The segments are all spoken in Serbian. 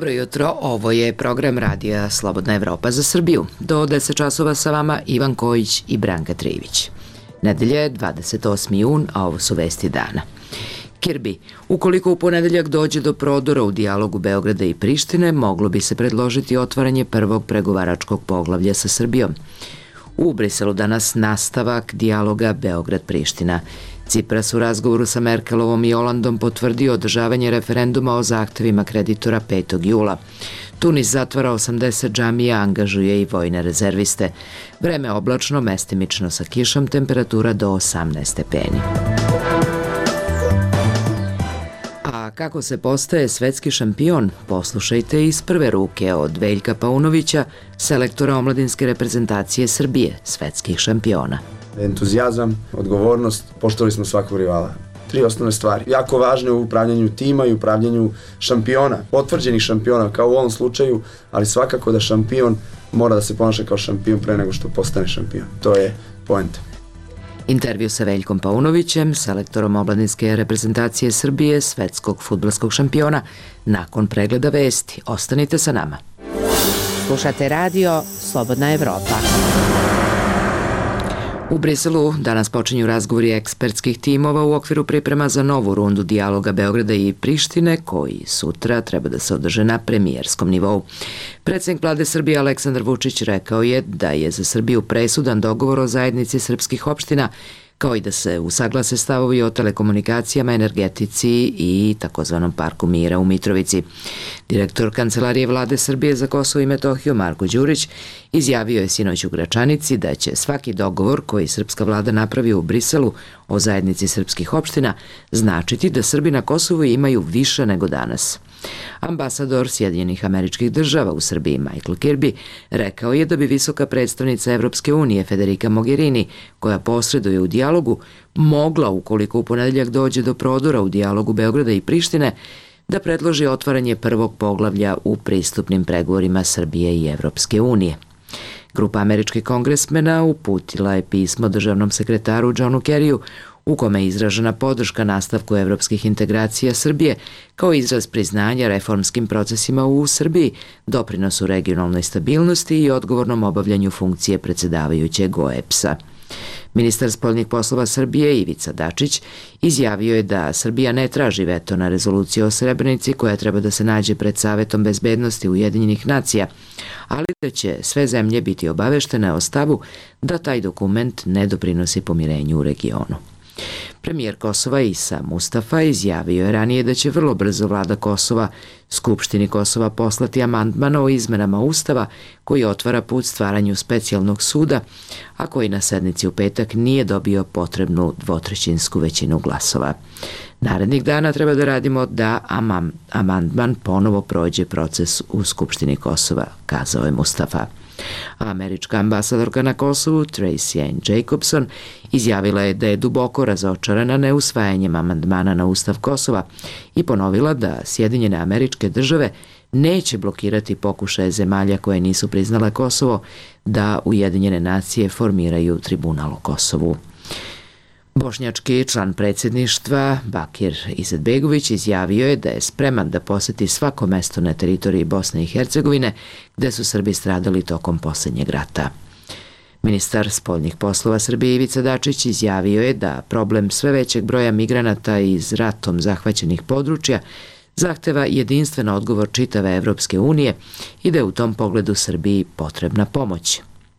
Dobro jutro, ovo je program radija Slobodna Evropa za Srbiju. Do 10 časova sa vama Ivan Kojić i Branka Trivić. Nedelja je 28. jun, a ovo su vesti dana. Kirby, ukoliko u ponedeljak dođe do prodora u dijalogu Beograda i Prištine, moglo bi se predložiti otvaranje prvog pregovaračkog poglavlja sa Srbijom. U Briselu danas nastavak dijaloga Beograd-Priština. Cipras u razgovoru sa Merkelovom i Olandom potvrdio održavanje referenduma o zahtevima kreditora 5. jula. Tunis zatvara 80 džamija, angažuje i vojne rezerviste. Vreme oblačno, mestimično sa kišom, temperatura do 18 stepeni. A kako se postaje svetski šampion? Poslušajte iz prve ruke od Veljka Paunovića, selektora omladinske reprezentacije Srbije, svetskih šampiona. Entuzijazam, odgovornost, poštovali smo svakog rivala. 3 osnovne stvari. Jako važne u upravljanju tima i upravljanju šampiona, potvrđenih šampiona kao u ovom slučaju, ali svakako da šampion mora da se ponaša kao šampion pre nego što postane šampion. To je poenta. Intervju sa Veljkom Paunovićem, selektorom omladinske reprezentacije Srbije, svetskog fudbalskog šampiona, nakon pregleda vesti. Ostanite sa nama. Slušate radio Slobodna Evropa. U Briselu danas počinju razgovori ekspertskih timova u okviru priprema za novu rundu dijaloga Beograda i Prištine, koji sutra treba da se održe na premijerskom nivou. Predsjednik vlade Srbije Aleksandar Vučić rekao je da je za Srbiju presudan dogovor o zajednici srpskih opština, kao i da se usaglase stavovi o telekomunikacijama, energetici i takozvanom parku mira u Mitrovici. Direktor Kancelarije vlade Srbije za Kosovo i Metohiju Marko Đurić izjavio je sinoć u Gračanici da će svaki dogovor koji srpska vlada napravi u Briselu o zajednici srpskih opština značiti da Srbi na Kosovu imaju više nego danas. Ambasador Sjedinjenih Američkih Država u Srbiji Michael Kirby rekao je da bi visoka predstavnica Evropske unije Federica Mogherini, koja posreduje u dijalogu, mogla, ukoliko u ponedeljak dođe do prodora u dijalogu Beograda i Prištine, da predloži otvaranje prvog poglavlja u pristupnim pregovorima Srbije i Evropske unije. Grupa američkih kongresmena uputila je pismo državnom sekretaru Johnu Kerryu u kome je izražena podrška nastavku evropskih integracija Srbije kao izraz priznanja reformskim procesima u Srbiji, doprinosu regionalnoj stabilnosti i odgovornom obavljanju funkcije predsjedavajućeg OEBS-a. Ministar spoljnih poslova Srbije Ivica Dačić izjavio je da Srbija ne traži veto na rezoluciju o Srebrenici koja treba da se nađe pred Savetom bezbednosti Ujedinjenih nacija, ali da će sve zemlje biti obaveštene o stavu da taj dokument ne doprinosi pomirenju u regionu. Premijer Kosova Isa Mustafa izjavio je ranije da će vrlo brzo vlada Kosova Skupštini Kosova poslati amandman o izmenama Ustava koji otvara put stvaranju specijalnog suda, a koji na sednici u petak nije dobio potrebnu dvotrećinsku većinu glasova. Narednih dana treba da radimo da amandman ponovo prođe proces u Skupštini Kosova, kazao je Mustafa. Američka ambasadorka na Kosovu Tracy Ann Jacobson izjavila je da je duboko razočarana neusvajanjem amandmana na Ustav Kosova i ponovila da Sjedinjene Američke Države neće blokirati pokušaje zemalja koje nisu priznale Kosovo da Ujedinjene nacije formiraju tribunal o Kosovu. Bošnjački član predsjedništva Bakir Izetbegović izjavio je da je spreman da poseti svako mesto na teritoriji Bosne i Hercegovine gde su Srbi stradali tokom posljednjeg rata. Ministar spoljnih poslova Srbije Ivica Dačić izjavio je da problem sve većeg broja migranata iz ratom zahvaćenih područja zahteva jedinstven odgovor čitave Evropske unije i da je u tom pogledu Srbiji potrebna pomoć.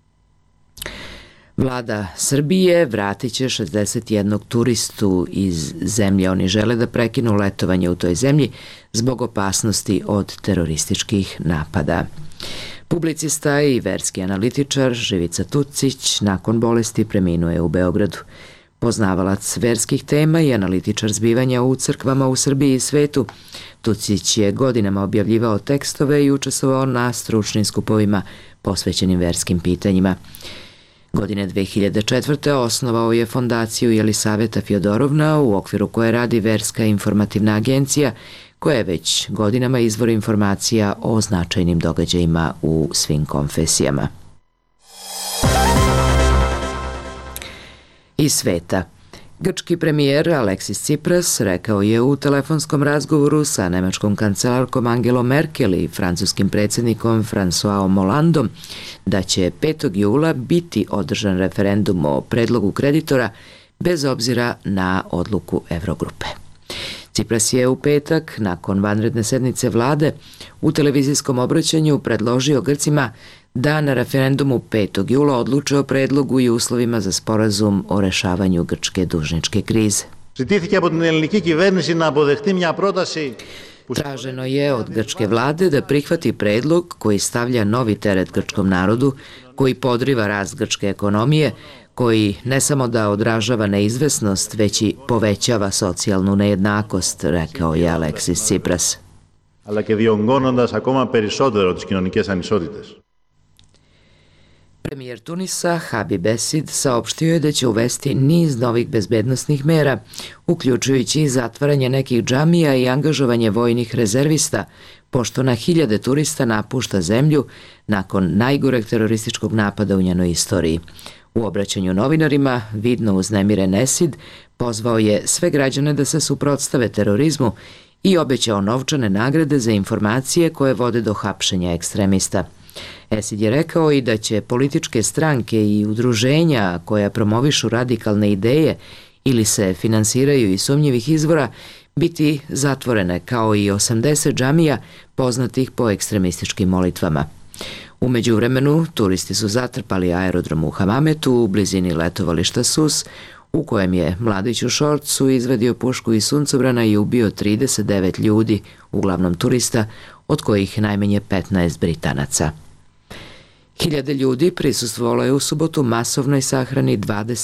Vlada Srbije vratit će 61 turistu iz zemlje. Oni žele da prekinu letovanje u toj zemlji zbog opasnosti od terorističkih napada. Publicista i verski analitičar Živica Tucić nakon bolesti preminuo je u Beogradu. Poznavalac verskih tema i analitičar zbivanja u crkvama u Srbiji i svetu, Tucić je godinama objavljivao tekstove i učestvovao na stručnim skupovima posvećenim verskim pitanjima. Godine 2004. osnovao je fondaciju Jelisaveta Fjodorovna u okviru koje radi Verska informativna agencija koja je već godinama izvor informacija o značajnim događajima u svim konfesijama. Iz sveta. Grčki premijer Aleksis Tsipras rekao je u telefonskom razgovoru sa nemačkom kancelarkom Angelom Merkel i francuskim predsjednikom Françoisom Hollandom da će 5. jula biti održan referendum o predlogu kreditora bez obzira na odluku Eurogrupe. Tsipras je u petak, nakon vanredne sednice vlade, u televizijskom obraćanju predložio Grcima da na referendumu 5. jula odluče o predlogu i uslovima za sporazum o rešavanju grčke dužničke krize. Traženo je od grčke vlade da prihvati predlog koji stavlja novi teret grčkom narodu, koji podriva rast grčke ekonomije, koji ne samo da odražava neizvesnost, već i povećava socijalnu nejednakost, rekao je Aleksis Tsipras. Premijer Tunisa Habib Esid saopštio je da će uvesti niz novih bezbednosnih mera, uključujući i zatvaranje nekih džamija i angažovanje vojnih rezervista, pošto na hiljade turista napušta zemlju nakon najgoreg terorističkog napada u njenoj istoriji. U obraćanju novinarima, vidno uznemiren Esid pozvao je sve građane da se suprotstave terorizmu i obećao novčane nagrade za informacije koje vode do hapšenja ekstremista. Esid je rekao i da će političke stranke i udruženja koja promovišu radikalne ideje ili se finansiraju iz sumnjivih izvora biti zatvorene, kao i 80 džamija poznatih po ekstremističkim molitvama. U međuvremenu, turisti su zatrpali aerodrom u Hamametu u blizini letovališta Sus, u kojem je mladić u šorcu izvadio pušku iz suncobrana i ubio 39 ljudi, uglavnom turista, od kojih najmanje 15 Britanaca. Hiljade ljudi prisustvovalo je u subotu masovnoj sahrani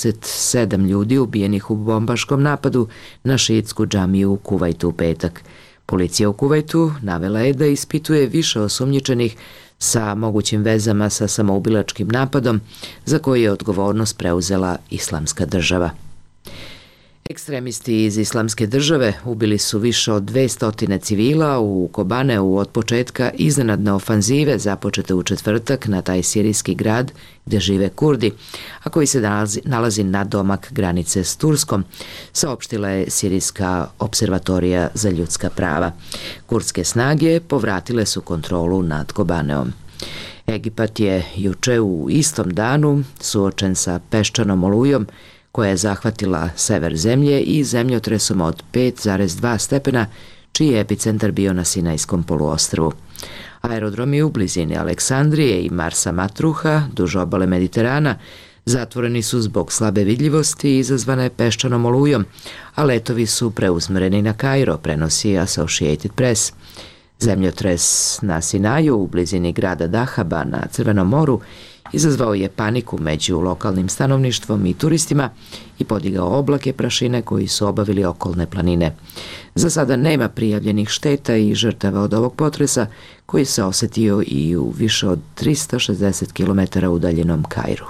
27 ljudi ubijenih u bombaškom napadu na šiitsku džamiju u Kuvajtu u petak. Policija u Kuvajtu navela je da ispituje više osumnjičenih sa mogućim vezama sa samoubilačkim napadom za koji je odgovornost preuzela Islamska država. Ekstremisti iz Islamske države ubili su više od 200 civila u Kobaneu od početka iznenadne ofanzive započete u četvrtak na taj sirijski grad gde žive Kurdi, a koji se nalazi na domak granice s Turskom, saopštila je Sirijska observatorija za ljudska prava. Kurdske snage povratile su kontrolu nad Kobaneom. Egipat je juče u istom danu suočen sa peščanom olujom koja je zahvatila sever zemlje i zemljotresom od 5,2 stepena, čiji je epicentar bio na Sinajskom poluostrvu. Aerodromi u blizini Aleksandrije i Marsa Matruha, duž obale Mediterana, zatvoreni su zbog slabe vidljivosti izazvane peščanom olujom, a letovi su preusmereni na Kairo, prenosi Associated Press. Zemljotres na Sinaju u blizini grada Dahaba na Crvenom moru izazvao je paniku među lokalnim stanovništvom i turistima i podigao oblake prašine koji su obavili okolne planine. Za sada nema prijavljenih šteta i žrtava od ovog potresa koji se osetio i u više od 360 km udaljenom Kairu.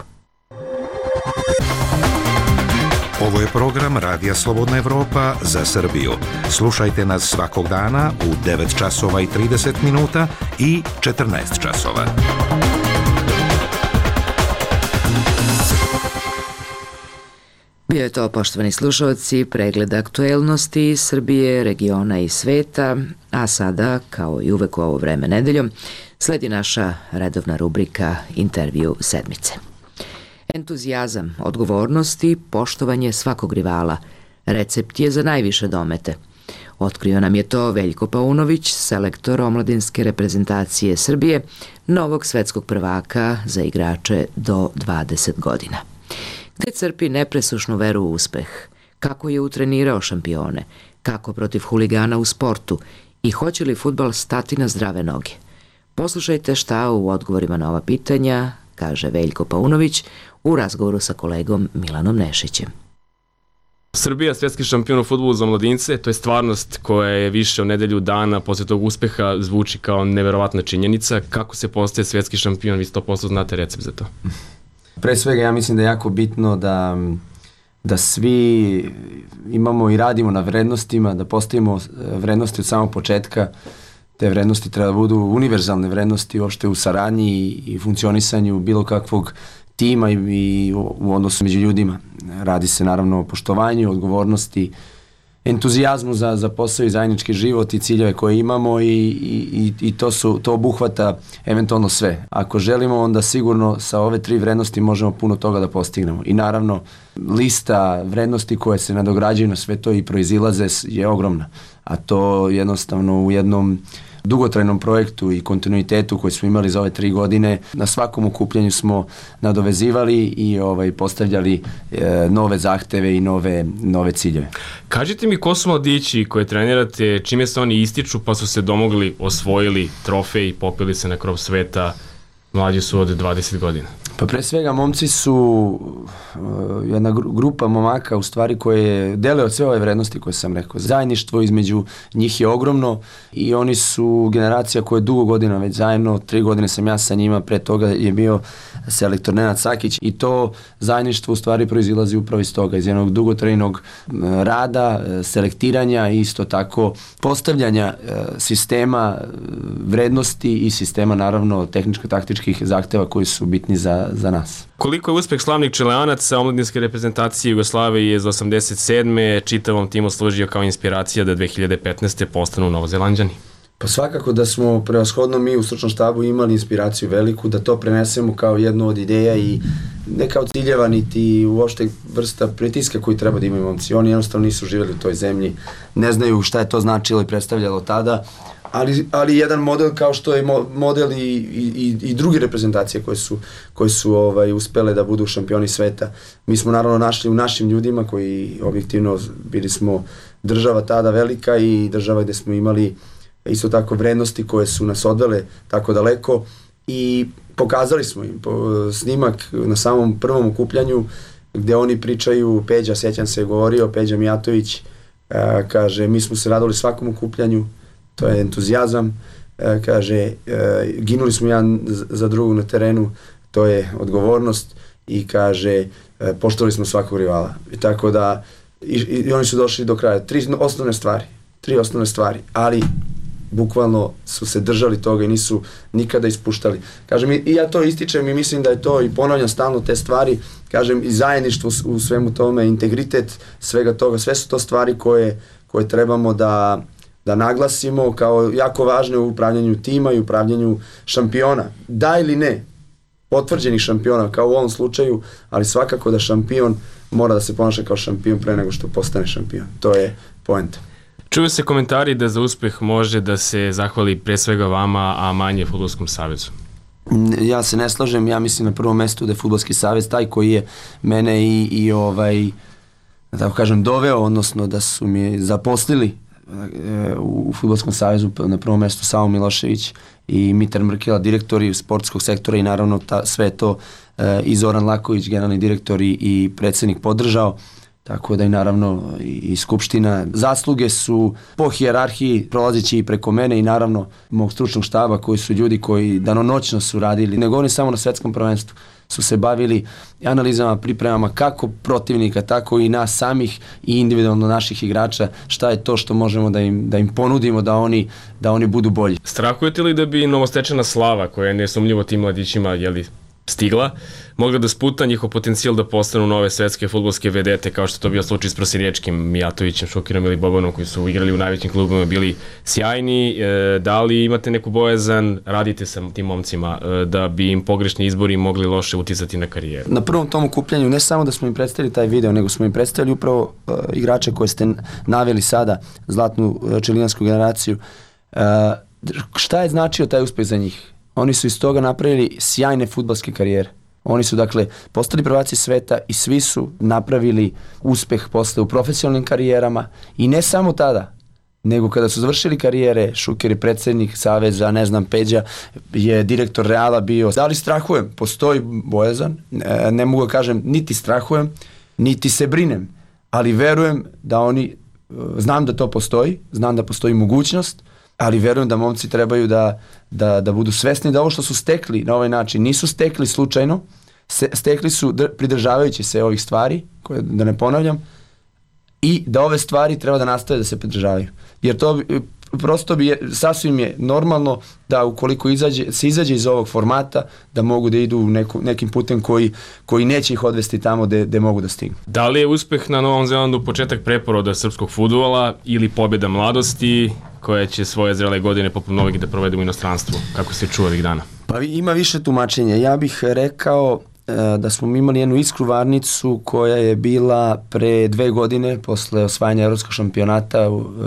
Ovo je program Radija Slobodna Evropa za Srbiju. Slušajte nas svakog dana u 9 časova i 30 minuta i 14 časova. Bio je to, poštovani slušalci, pregled aktuelnosti iz Srbije, regiona i sveta, a sada, kao i uvek u ovo vreme nedeljom, sledi naša redovna rubrika Intervju sedmice. Entuzijazam, odgovornost i poštovanje svakog rivala. Recept je za najviše domete. Otkrio nam je to Veljko Paunović, selektor omladinske reprezentacije Srbije, novog svetskog prvaka za igrače do 20 godina. Gde crpi nepresušnu veru u uspeh? Kako je utrenirao šampione? Kako protiv huligana u sportu? I hoće li fudbal stati na zdrave noge? Poslušajte šta u odgovorima na ova pitanja kaže Veljko Paunović u razgovoru sa kolegom Milanom Nešićem. Srbija, svjetski šampion u fudbalu za mladince, to je stvarnost koja je više od nedelju dana posle tog uspeha zvuči kao neverovatna činjenica. Kako se postaje svjetski šampion? Vi 100% znate recept za to. Pre svega ja mislim da je jako bitno da svi imamo i radimo na vrednostima, da postavimo vrednosti od samog početka. Te vrednosti treba da budu univerzalne vrednosti uopšte u saradnji i funkcionisanju bilo kakvog tima i u odnosu među ljudima. Radi se naravno o poštovanju, odgovornosti, entuzijazmu za posao i zajednički život i ciljeve koje imamo i to obuhvata eventualno sve. Ako želimo, onda sigurno sa ove 3 vrednosti možemo puno toga da postignemo. I naravno, lista vrednosti koje se nadograđuju na sve to i proizilaze je ogromna. A to jednostavno u jednom dugotrajnom projektu i kontinuitetu koji smo imali za ove 3 godine, na svakom okupljanju smo nadovezivali i postavljali nove zahteve i nove ciljeve. Kažite mi ko su mladići koje trenirate, čime se oni ističu pa su se domogli, osvojili trofej i popili se na krov sveta, mlađi su od 20 godina? Pa pre svega momci su jedna grupa momaka u stvari koje dele od sve ove vrednosti koje sam rekao. Zajedništvo između njih je ogromno i oni su generacija koja je dugo godina već zajedno, 3 godine sam ja sa njima, pre toga je bio selektor Nenad Sakić i to zajedništvo u stvari proizilazi upravo iz toga, iz jednog dugotrajnog rada, selektiranja i isto tako postavljanja sistema vrednosti i sistema naravno tehničko-taktičkih zahteva koji su bitni za nas. Koliko je uspeh slavnih Čileanaca omladinske reprezentacije Jugoslavije iz 87. čitavom timu služio kao inspiracija da 2015. postanu Novozelanđani? Pa svakako da smo prevashodno mi u stručnom štabu imali inspiraciju veliku, da to prenesemo kao jednu od ideja i ne kao ciljeva niti uopšte vrsta pritiska koji treba da imaju momci. Oni jednostavno nisu živjeli u toj zemlji, ne znaju šta je to značilo i predstavljalo tada, ali jedan model kao što je model i druge reprezentacije koje su uspele da budu šampioni sveta. Mi smo naravno našli u našim ljudima koji objektivno bili smo država tada velika i država gde smo imali isto tako vrednosti koje su nas odvele tako daleko i pokazali smo im snimak na samom prvom okupljanju gde oni pričaju, Peđa, sećam se, govorio, Peđa Mijatović, kaže, mi smo se radili svakom okupljanju, to je entuzijazam, kaže, ginuli smo jedan za drugog na terenu, to je odgovornost i kaže, poštovali smo svakog rivala. I tako da, i oni su došli do kraja. 3 osnovne stvari, ali bukvalno su se držali toga i nisu nikada ispuštali. Kažem, i ja to ističem i mislim da je to i ponavljam stalno te stvari, kažem, i zajedništvo u svemu tome, integritet svega toga, sve su to stvari koje trebamo da naglasimo kao jako važne u upravljanju tima i upravljanju šampiona. Da ili ne, potvrđenih šampiona kao u ovom slučaju, ali svakako da šampion mora da se ponaša kao šampion pre nego što postane šampion. To je poenta. Čuju se komentari da za uspeh može da se zahvali pre svega vama, a manje Fudbalskom savezu. Ja se ne slažem, ja mislim na prvom mestu da je Fudbalski savez taj koji je mene i da tako kažem, doveo, odnosno da su mi zaposlili u Fudbalskom savezu, na prvom mestu Savo Milošević i Mitar Mrkela, direktori sportskog sektora i naravno sve to i Zoran Laković, generalni direktor i predsednik podržao. Tako da i naravno i Skupština. Zasluge su po hijerarhiji prolazeći i preko mene i naravno mog stručnog štaba koji su ljudi koji danonoćno su radili. Ne govorim samo na svetskom prvenstvu. Su se bavili analizama, pripremama kako protivnika, tako i nas samih i individualno naših igrača, šta je to što možemo da im ponudimo da oni budu bolji. Strahujete li da bi novostečena slava, koja je nesumnjivo tim mladićima stigla, mogla da sputa njihov potencijal da postanu nove svetske fudbalske vedete, kao što je to bio slučaj s Prosjenječkim, Mijatovićem, Šukirom ili Bobanom, koji su igrali u najvećim klubima, bili sjajni. Da li imate neku bojazan, radite sa tim momcima, da bi im pogrešni izbori mogli loše uticati na karijeru? Na prvom tom okupljanju ne samo da smo im predstavili taj video, nego smo im predstavili upravo igrače koje ste naveli sada, zlatnu čilijansku generaciju. Šta je značio taj uspeh za njih? Oni su iz toga napravili sjajne fudbalske karijere. Oni su, dakle, postali prvaci sveta i svi su napravili uspeh posle u profesionalnim karijerama i ne samo tada, nego kada su završili karijere, Šuker je predsednik saveza, ne znam, Peđa je direktor Reala bio. Da li strahujem? Postoji bojazan, ne mogu da kažem niti strahujem, niti se brinem, ali verujem da oni, znam da to postoji, znam da postoji mogućnost, ali verujem da momci trebaju da budu svesni da ovo što su stekli na ovaj način nisu stekli slučajno, stekli su pridržavajući se ovih stvari, koje da ne ponavljam, i da ove stvari treba da nastave da se pridržavaju. Jer to prosto sasvim je normalno da ukoliko se izađe iz ovog formata, da mogu da idu nekim putem koji neće ih odvesti tamo gde mogu da stignu. Da li je uspeh na Novom Zelandu početak preporoda srpskog fudbala ili pobjeda mladosti koja će svoje zrele godine poput novih da provede u inostranstvu? Kako se čuva ovih dana? Pa ima više tumačenja. Ja bih rekao da smo imali jednu iskru varnicu koja je bila pre 2 godine posle osvajanja evropskog šampionata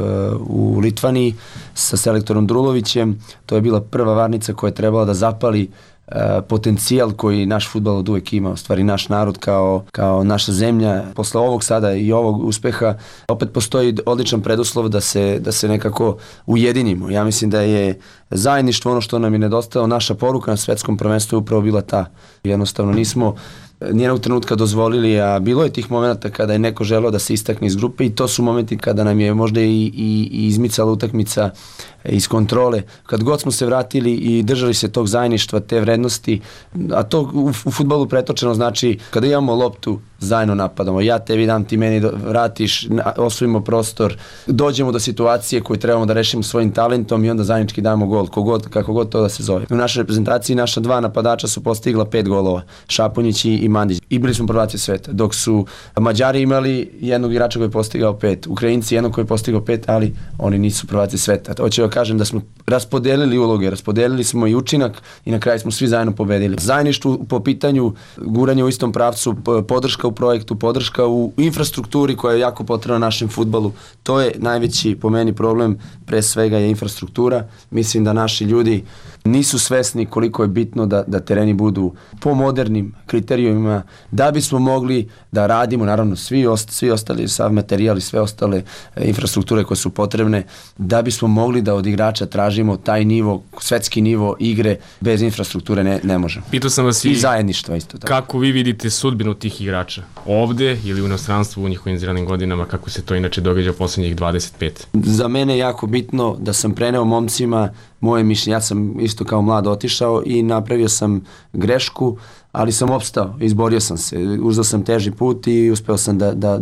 u Litvaniji sa selektorom Drulovićem. To je bila prva varnica koja je trebala da zapali potencijal koji naš fudbal od uvek ima, u stvari naš narod kao naša zemlja. Posle ovog sada i ovog uspeha opet postoji odličan preduslov da se nekako ujedinimo. Ja mislim da je zajedništvo ono što nam je nedostalo. Naša poruka na svetskom prvenstvu je upravo bila ta. Jednostavno nismo nijednog trenutka dozvolili, a bilo je tih momenta kada je neko želeo da se istakne iz grupe i to su momenti kada nam je možda i izmicala utakmica iz kontrole. Kad god smo se vratili i držali se tog zajedništva, te vrednosti, a to u fudbalu pretočeno znači kada imamo loptu, zajedno napadamo. Ja tebi dam, ti meni vratiš, osvojimo prostor, dođemo do situacije koju trebamo da rešimo svojim talentom i onda zajednički damo gol, kako god to da se zove. U našoj reprezentaciji naša 2 napadača su postigla 5 golova, Šapunjić i Mandić. I bili smo prvaci sveta, dok su Mađari imali jednog igrača koji je postigao 5, Ukrajinci jednog koji je postigao 5, ali oni nisu prvaci sveta. Hoću da kažem da smo raspodelili uloge, raspodelili smo i učinak i na kraju smo svi zajedno pobedili. Zajedništvo po pitanju guranja u istom pravcu, podrška u projektu, podrška u infrastrukturi koja je jako potrebna našem fudbalu. To je najveći po meni problem, pre svega je infrastruktura. Mislim da naši ljudi nisu svesni koliko je bitno da tereni budu po modernim kriterijumima, da bismo mogli da radimo, naravno svi ostali, sav materijal i sve ostale infrastrukture koje su potrebne, da bismo mogli da od igrača tražimo taj nivo, svetski nivo igre, bez infrastrukture ne možemo. Pitao sam vas i zajedništva isto tako. Kako vi vidite sudbinu tih igrača? Ovde ili u inostranstvu u njihovim zrelnim godinama, kako se to inače događa u poslednjih 25? Za mene je jako bitno da sam preneo momcima moje mišljenje. Ja sam isto kao mlad otišao i napravio sam grešku, ali sam opstao, izborio sam se, uzeo sam teži put i uspeo sam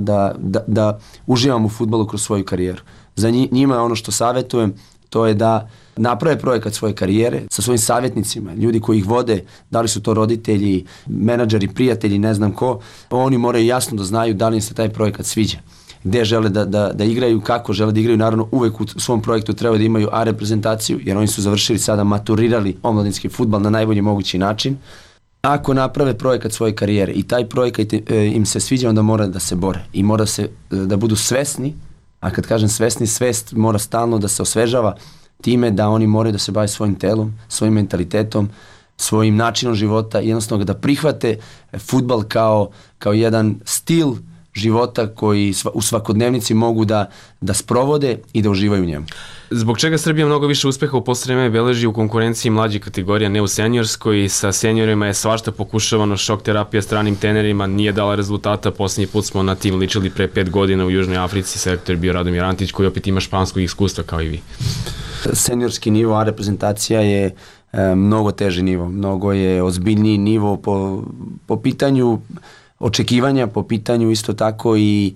da uživam u fudbalu kroz svoju karijeru. Za njima ono što savjetujem, to je da naprave projekat svoje karijere sa svojim savjetnicima, ljudi koji ih vode, da li su to roditelji, menadžeri, prijatelji, ne znam ko, oni moraju jasno da znaju da li im se taj projekat sviđa, gde žele da igraju, kako žele da igraju. Naravno, uvek u svom projektu treba da imaju A reprezentaciju, jer oni su završili sada, maturirali omladinski fudbal na najbolji mogući način. Ako naprave projekat svoje karijere i taj projekat im se sviđa, onda mora da se bore i mora da budu svesni, a kad kažem svesni, svest mora stalno da se osvežava time da oni moraju da se bave svojim telom, svojim mentalitetom, svojim načinom života, jednostavno da prihvate fudbal kao jedan stil života koji u svakodnevnici mogu da sprovode i da uživaju u njemu. Zbog čega Srbija mnogo više uspeha u poslednje vreme beleži u konkurenciji mlađih kategorija, ne u seniorskoj? Sa seniorima je svašta pokušavano, šok terapija stranim trenerima nije dala rezultata. Poslednji put smo na tim ličili pre 5 godina u Južnoj Africi, selektor je bio Radomir Antić koji opet ima španskog iskustva kao i vi. Seniorski nivo A reprezentacija je mnogo teži nivo, mnogo je ozbiljniji nivo po pitanju očekivanja, po pitanju isto tako i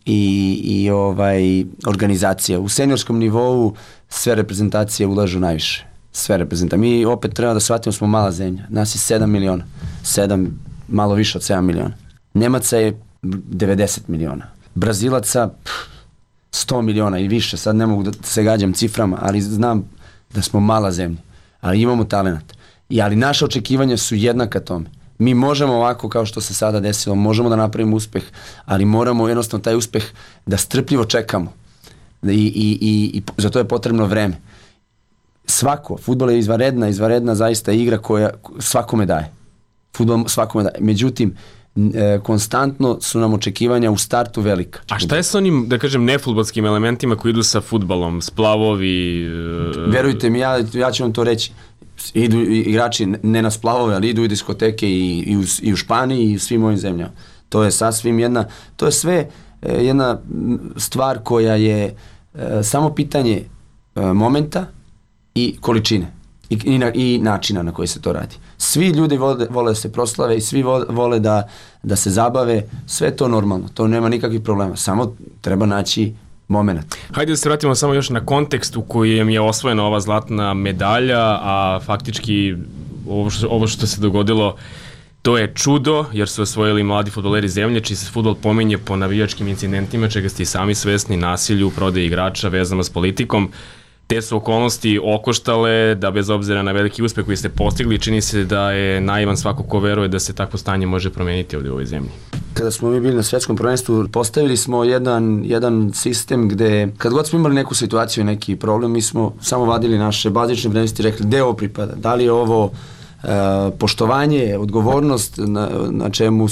organizacija. U seniorskom nivou sve reprezentacije ulažu najviše. Sve reprezentacije. Mi opet treba da shvatimo, smo mala zemlja. Nas je 7 miliona. Malo više od 7 miliona. Nemaca je 90 miliona. Brazilaca 100 miliona i više. Sad ne mogu da se gađam ciframa, ali znam da smo mala zemlja. Ali imamo talent. Ali naše očekivanja su jednaka tome. Mi možemo ovako kao što se sada desilo, možemo da napravimo uspeh, ali moramo jednostavno taj uspeh da strpljivo čekamo. I za to je potrebno vreme. Fudbal je izvanredna zaista igra koja svakome daje. Fudbal svakome daje. Međutim, konstantno su nam očekivanja u startu velika. A šta je sa onim, da kažem, nefudbalskim elementima koji idu sa fudbalom, splavovi? Verujte mi, ja ću vam to reći. Idu igrači ne na splavove, ali idu u diskoteke i u Španiji i u svim ovim zemljama. To je sasvim to je sve jedna stvar koja je samo pitanje momenta i količine i načina na koji se to radi. Svi ljudi vole da se proslave i svi vole da se zabave, sve to normalno, to nema nikakvih problema, samo treba naći moment. Hajde da se vratimo samo još na kontekst u kojem je osvojena ova zlatna medalja, a faktički ovo što se dogodilo to je čudo, jer su osvojili mladi fudbaleri zemlje, čiji se fudbal pominje po navijačkim incidentima, čega ste i sami svesni, nasilju, prodaji igrača, vezama s politikom. Te su okolnosti okoštale da bez obzira na veliki uspeh koji ste postigli, čini se da je naivan svako ko veruje da se takvo stanje može promeniti ovdje u ovoj zemlji. Kada smo mi bili na svjetskom prvenstvu, postavili smo jedan sistem gde, kad god smo imali neku situaciju, neki problem, mi smo samo vadili naše bazične vrednosti i rekli gde ovo pripada, da li je ovo poštovanje, odgovornost na čemu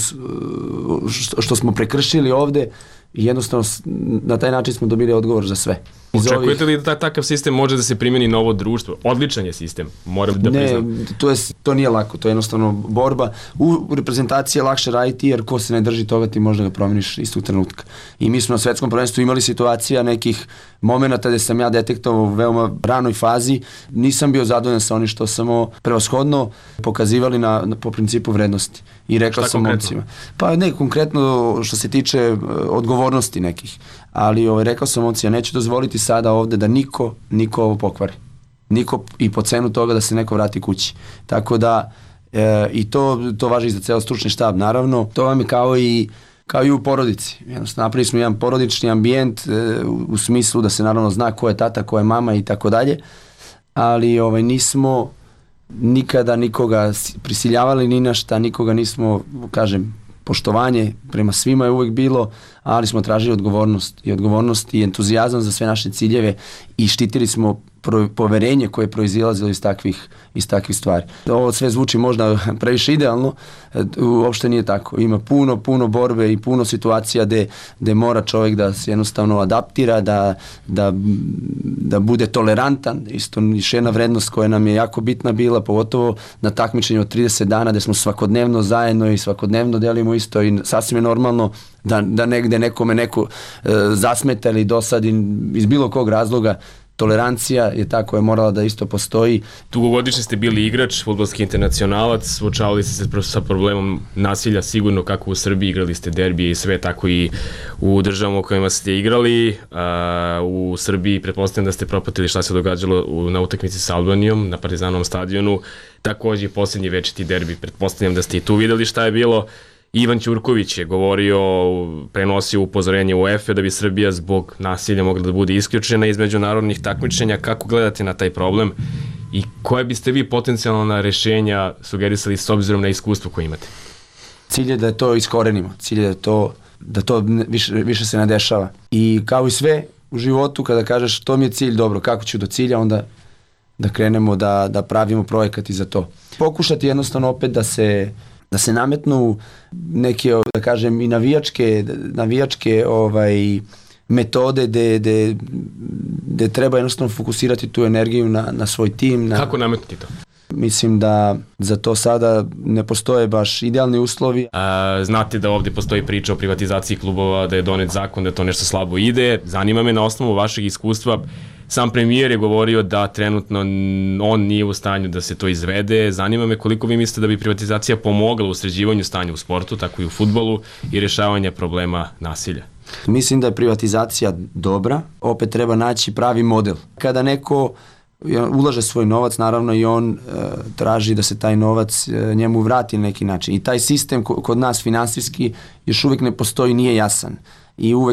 što smo prekršili ovde i jednostavno na taj način smo dobili odgovor za sve. Očekujete li da takav sistem može da se primjeni na ovo društvo? Odličan je sistem, moram da priznam. Ne, to nije lako, to je jednostavno borba. U reprezentaciji je lakše raditi jer ko se ne drži toga ti možda ga promeniš istog trenutka. I mi smo na svetskom prvenstvu imali situacija nekih momenata gde sam ja detektovao u veoma ranoj fazi, nisam bio zadovoljan sa onim što samo prevashodno pokazivali po principu vrednosti. I rekao sam momcima. Pa ne, konkretno što se tiče odgovornosti nekih. Ali rekao sam momcima, neću dozvoliti sada ovde da niko ovo pokvari. Niko i po cenu toga da se neko vrati kući. Tako da i to važi i za ceo stručni štab, naravno. To vam je kao i u porodici. Jednostavno, napravili smo jedan porodični ambijent u smislu da se naravno zna ko je tata, ko je mama i tako dalje. Ali nismo nikada nikoga prisiljavali ni na šta, nikoga nismo, kažem, poštovanje prema svima je uvek bilo, ali smo tražili odgovornost i entuzijazam za sve naše ciljeve i štitili smo poverenje koje je proizilazilo iz takvih stvari. Ovo sve zvuči možda previše idealno, uopšte nije tako. Ima puno borbe i puno situacija gde mora čovjek da se jednostavno adaptira, da bude tolerantan. Isto još jedna vrednost koja nam je jako bitna bila, pogotovo na takmičenju od 30 dana gde smo svakodnevno zajedno i svakodnevno delimo isto i sasvim je normalno da negde nekome neko zasmeta ili dosadi iz bilo kog razloga. Tolerancija je ta koja je morala da isto postoji. Dugogodišnji ste bili igrač, fudbalski internacionalac, suočavali ste se sa problemom nasilja sigurno kako u Srbiji, igrali ste derbije i sve, tako i u državama u kojima ste igrali. U Srbiji pretpostavljam da ste propratili šta se događalo na utakmici sa Albanijom, na Partizanovom stadionu, takođe i posljednji večiti derbi, pretpostavljam da ste i tu videli šta je bilo. Ivan Ćurković je govorio, prenosio upozorenje UEFA da bi Srbija zbog nasilja mogla da bude isključena iz međunarodnih takmičenja. Kako gledate na taj problem i koje biste vi potencijalna rešenja sugerisali s obzirom na iskustvo koje imate? Cilj je da to iskorenimo, cilj je da to više se ne dešava. I kao i sve u životu, kada kažeš to mi je cilj, dobro, kako ću do cilja, onda da krenemo da pravimo projekat i za to. Pokušati jednostavno opet da se nametnu neke, da kažem, i navijačke metode gde treba jednostavno fokusirati tu energiju na svoj tim. Kako nametnuti to? Mislim da za to sada ne postoje baš idealni uslovi. Znate da ovdje postoji priča o privatizaciji klubova, da je donet zakon, da to nešto slabo ide. Zanima me na osnovu vašeg iskustva. Sam premijer je govorio da trenutno on nije u stanju da se to izvede. Zanima me koliko vi mislite da bi privatizacija pomogla u sređivanju stanja u sportu, tako i u fudbalu i rešavanja problema nasilja. Mislim da je privatizacija dobra, opet treba naći pravi model. Kada neko ulaže svoj novac, naravno i on traži da se taj novac njemu vrati na neki način. I taj sistem kod nas finansijski još uvijek ne postoji, nije jasan. I uvijek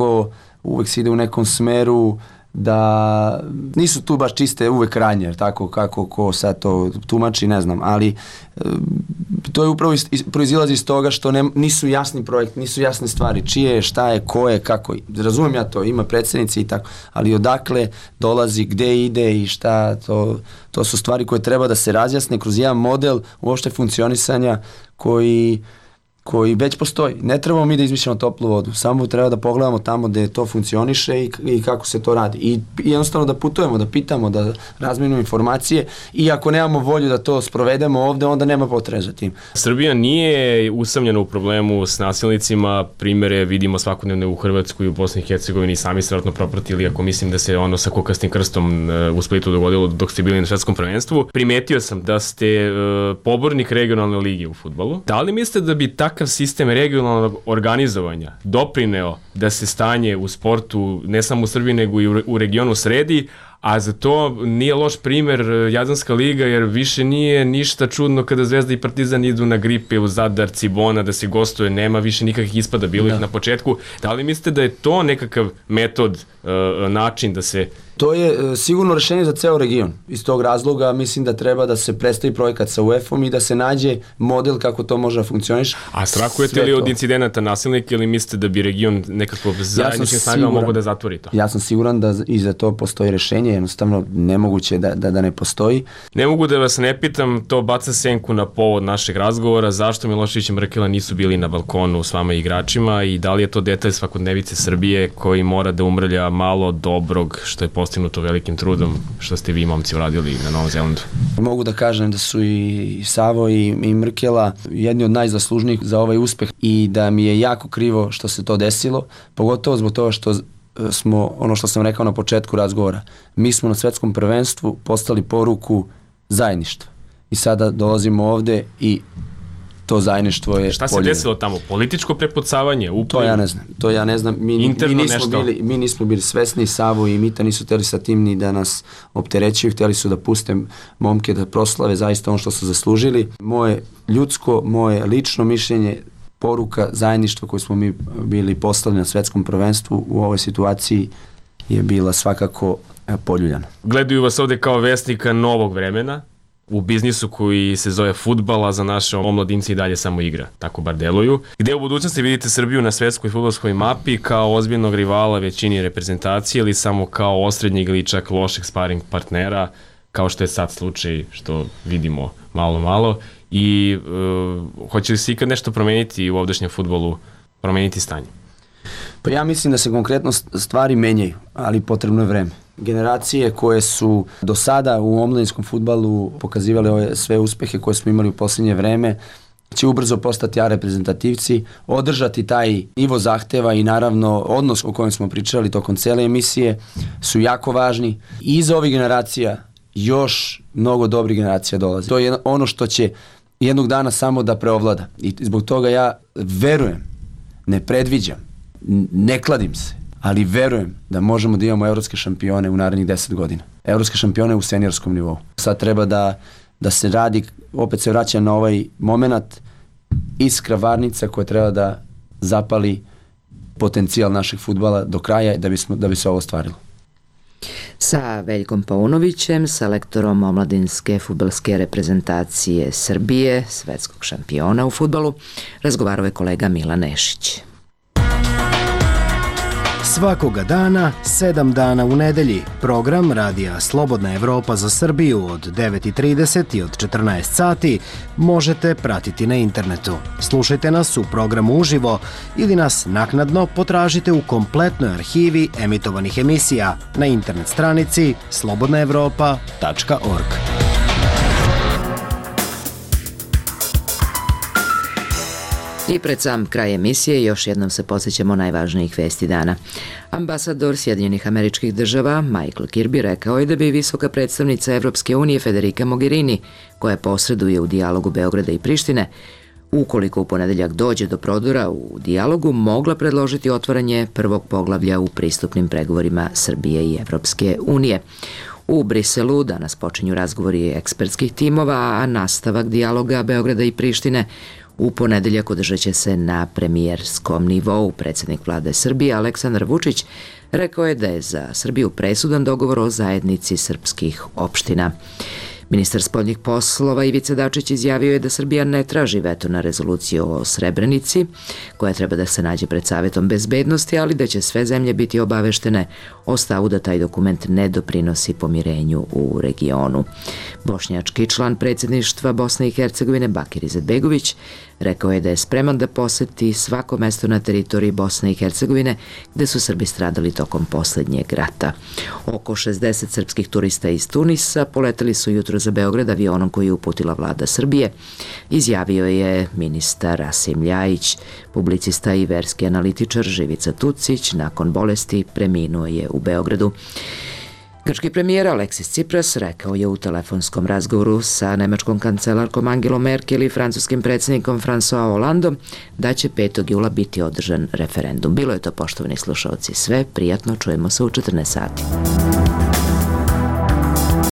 se ide u nekom smeru da nisu tu baš čiste uvek ranje, tako kako ko sad to tumači, ne znam, ali to je upravo proizilazi iz toga što nisu jasni projekt, nisu jasne stvari, čije je, šta je, ko je, kako. Razumem ja to, ima predsjednici i tako, ali odakle dolazi, gde ide i šta, to su stvari koje treba da se razjasne kroz jedan model uopšte funkcionisanja koji već postoji. Ne trebamo mi da izmišljamo toplu vodu, samo treba da pogledamo tamo gde to funkcioniše i kako se to radi. I jednostavno da putujemo, da pitamo, da razmenimo informacije i ako nemamo volju da to sprovedemo ovde, onda nema potrebe za tim. Srbija nije usamljena u problemu s nasilnicima, primere vidimo svakodnevno u Hrvatskoj i u Bosni i Hercegovini, sami ste vratno propratili, ako mislim da se ono sa kukastim krstom u Splitu dogodilo dok ste bili na svetskom prvenstvu. Primetio sam da ste pobornik regionalne lige u fudbalu. Da li mislite da bi takav sistem regionalnog organizovanja doprineo da se stanje u sportu, ne samo u Srbiji, nego i u regionu sredi, a za to nije loš primer Jadranska liga, jer više nije ništa čudno kada Zvezda i Partizan idu na Gripe u Zadar, Cibona, da se gostuje, nema više nikakvih ispada, bilo ih na početku. Da li mislite da je to nekakav metod, način da se... To je sigurno rešenje za ceo region. Iz tog razloga mislim da treba da se predstavi projekat sa UEFA-om i da se nađe model kako to može da funkcioniše. A strahujete li od incidenata nasilnika ili mislite da bi region nekako zajedničkim snagama mogo da zatvori to? Ja sam siguran da i za to postoji rešenje, jednostavno nemoguće da ne postoji. Ne mogu da vas ne pitam, to baca senku na povod našeg razgovora, zašto Milošević i Mrkela nisu bili na balkonu s vama igračima i da li je to detalj svakodnevice Srbije koji mora da umrlja malo dobrog što je postignuto velikim trudom, što ste vi momci uradili na Novom Zelandu? Mogu da kažem da su i Savo i Mrkela jedni od najzaslužnijih za ovaj uspeh i da mi je jako krivo što se to desilo, pogotovo zbog toga što smo, ono što sam rekao na početku razgovora, mi smo na svetskom prvenstvu postali poruku zajedništva i sada dolazimo ovde i to zajedništvo je... Šta se desilo tamo? Političko prepucavanje? To ja ne znam. Mi nismo bili svesni, Savo i Mita nisu hteli sa tim ni da nas opterećuju, hteli su da puste momke da proslave zaista ono što su zaslužili. Moje ljudsko, moje lično mišljenje, poruka zajedništva koju smo mi bili poslali na svetskom prvenstvu u ovoj situaciji je bila svakako poljuljana. Gledaju vas ovde kao vesnika novog vremena, u biznisu koji se zove fudbal, a za naše omladince i dalje samo igra, tako bar deluju. Gde u budućnosti vidite Srbiju na svetskoj fudbalskoj mapi kao ozbiljnog rivala većini reprezentacije ili samo kao osrednjeg ili čak lošeg sparing partnera, kao što je sad slučaj što vidimo malo i hoće li se ikad nešto promeniti u ovdašnjem fudbalu, promeniti stanje? Pa ja mislim da se konkretno stvari menjaju, ali potrebno je vreme. Generacije koje su do sada u omladinskom fudbalu pokazivale ove sve uspehe koje smo imali u posljednje vreme, će ubrzo postati reprezentativci, održati taj nivo zahteva i naravno odnos o kojem smo pričali tokom cele emisije su jako važni. I iza ovih generacija još mnogo dobrih generacija dolazi. To je ono što će jednog dana samo da preovlada. I zbog toga ja verujem, ne predviđam, ne kladim se, ali verujem da možemo da imamo evropske šampione u narednih 10 godina. Evropske šampione u seniorskom nivou. Sad treba da se radi, opet se vraća na ovaj moment, iskra varnica koja treba da zapali potencijal našeg fudbala do kraja da bi se ovo ostvarilo. Sa Veljkom Paunovićem, selektorom omladinske fudbalske reprezentacije Srbije, svetskog šampiona u fudbalu, razgovarao je kolega Milan Nešić. Svakoga dana, 7 dana u nedelji, program Radija Slobodna Evropa za Srbiju od 9:30 i od 14 sati možete pratiti na internetu. Slušajte nas u programu uživo ili nas naknadno potražite u kompletnoj arhivi emitovanih emisija na internet stranici slobodnaevropa.org. I pred sam kraj emisije još jednom se podsjećamo najvažnijih vesti dana. Ambasador Sjedinjenih Američkih Država Michael Kirby rekao je da bi visoka predstavnica Evropske unije Federica Mogherini, koja posreduje u dijalogu Beograda i Prištine, ukoliko u ponedeljak dođe do prodora u dijalogu, mogla predložiti otvaranje prvog poglavlja u pristupnim pregovorima Srbije i Evropske unije. U Briselu danas počinju razgovori ekspertskih timova, a nastavak dijaloga Beograda i Prištine u ponedeljak održat će se na premijerskom nivou. Predsjednik vlade Srbije Aleksandar Vučić rekao je da je za Srbiju presudan dogovor o zajednici srpskih opština. Ministar spoljnih poslova Ivica Dačić izjavio je da Srbija ne traži veto na rezoluciju o Srebrenici, koja treba da se nađe pred Savetom bezbednosti, ali da će sve zemlje biti obaveštene o stavu da taj dokument ne doprinosi pomirenju u regionu. Bošnjački član predsjedništva Bosne i Hercegovine Bakir Izetbegović rekao je da je spreman da poseti svako mesto na teritoriji Bosne i Hercegovine gde su Srbi stradali tokom poslednjeg rata. Oko 60 srpskih turista iz Tunisa poleteli su jutro za Beograd avionom koji je uputila vlada Srbije, izjavio je ministar Rasim Ljajić. Publicista i verski analitičar Živica Tucić nakon bolesti preminuo je u Beogradu. Grčki premijer Aleksis Tsipras rekao je u telefonskom razgovoru sa nemačkom kancelarkom Angelom Merkel i francuskim predsjednikom François Hollandom da će 5. jula biti održan referendum. Bilo je to, poštovani slušalci, sve. Prijatno, čujemo se u 14 sati.